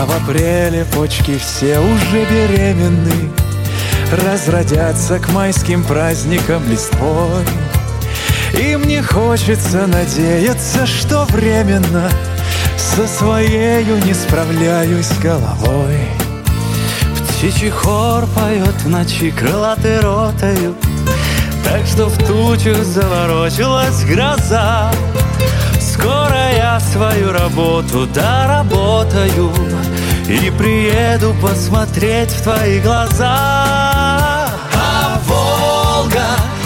А в апреле почки все уже беременны, разродятся к майским праздникам листвой. И мне хочется надеяться, что временно со своею не справляюсь головой. Птичий хор поет в ночи, крылатый ротают, так что в тучах заворочилась гроза. Скоро я свою работу доработаю и приеду посмотреть в твои глаза. А Волга,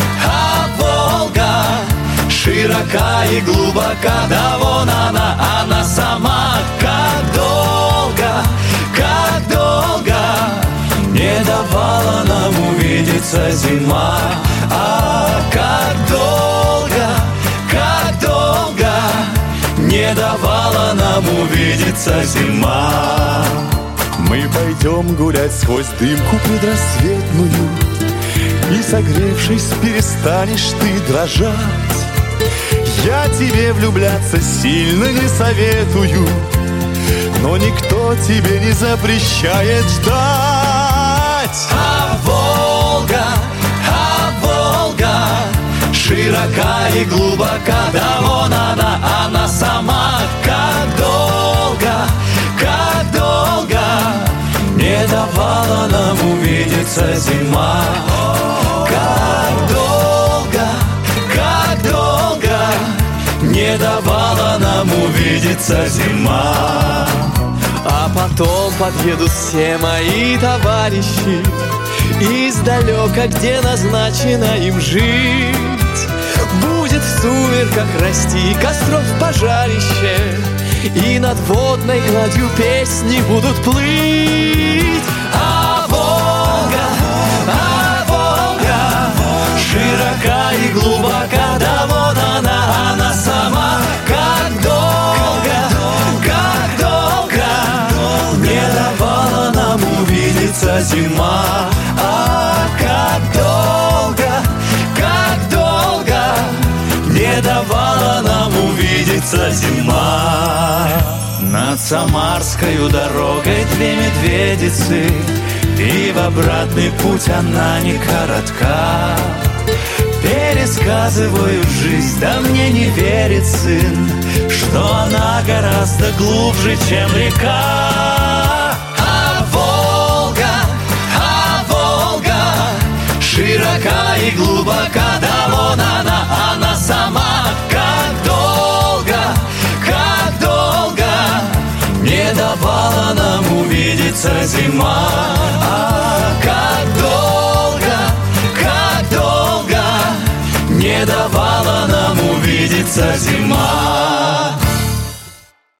широка и глубока, да вон она сама. Как долго не давала нам увидеться зима. А как долго не давала нам увидеться зима. Мы пойдем гулять сквозь дымку предрассветную, и, согревшись, перестанешь ты дрожать. Я тебе влюбляться сильно не советую, но никто тебе не запрещает ждать. А Волга, широка и глубока, да вон она сама. Как долго не давала нам увидеться зима. Как долго не давала нам увидеться зима. А потом подъедут все мои товарищи издалека, где назначено им жить. Будет в сумерках расти костров пожарище, и над водной гладью песни будут плыть. А Волга, широка и глубока, да вон она сама. Как долго не давала нам увидеться зима. А как долго не давала нам увидеться зима. Над Самарскою дорогой две медведицы, и в обратный путь она не коротка. Пересказываю жизнь, да мне не верит сын, что она гораздо глубже, чем река. А Волга, широка и глубока, да вон она сама. Как долго не давала нам увидеться зима. А как долго не давала нам увидеться зима.